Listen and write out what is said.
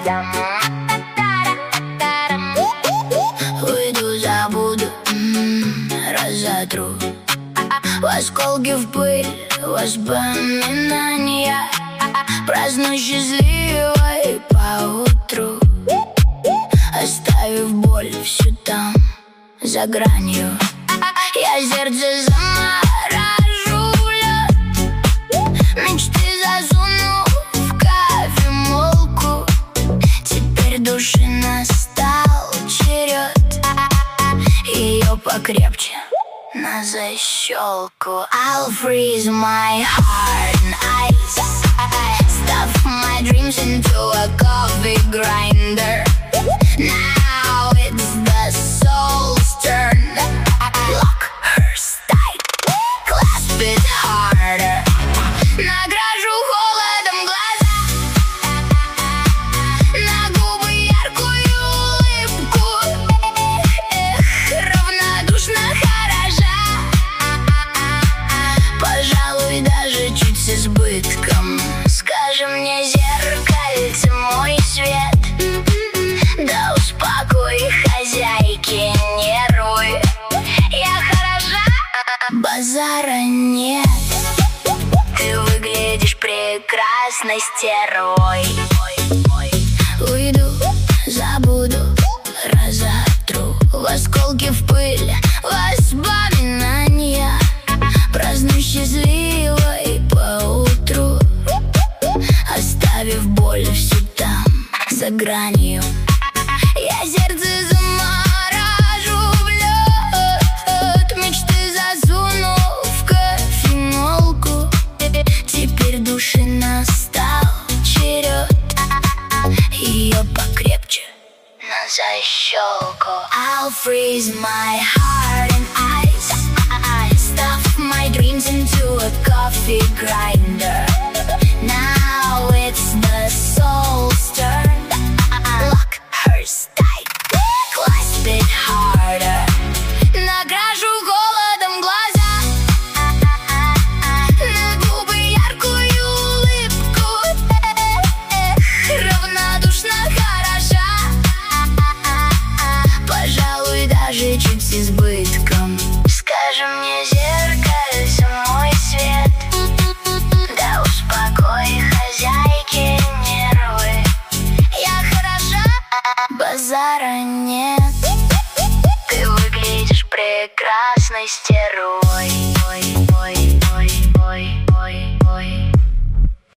Уйду, забуду, разотру в осколки, в пыль, воспоминания. Праздную счастливой поутру, оставив боль всю там, за гранью. Я сердце заморажу в лед, мечты засуну в кофемолку. Теперь души настал черед, ее покрепче на защелку. I'll freeze my heart in ice, stuff my dreams into a coffee grinder. Now it's the soul's turn. Lock hers tight, clasp it harder. Награжу холодом глаза, на губы яркую улыбку. Равнодушно хороша, пожалуй, даже чуть с избытком. Скажи мне, зеркальце, мой свет, да успокой хозяйки нервы. Я хороша, базара нет, ты выглядишь прекрасной стервой. Уйду, забуду, разотру в осколки, в пыль, воспоминания. Праздную счастливой поутру, оставив боль всю там, за гранью. Я сердце заморажу в лед, мечты засуну в кофемолку. Теперь души настал черед, ее покрепче на защелку. I'll freeze my heart in ice, stuff my dreams into a coffee grinder. Now it's the soul's turn. Lock hers tight, clasp it harder. Награжу холодом глаза, на губы яркую улыбку. Равнодушно хороша, пожалуй, даже чуть с избытком. Скажи мне, зеркальце, мой свет, да успокой хозяйки нервы. Я хороша, базара нет, ты выглядишь прекрасной стервой.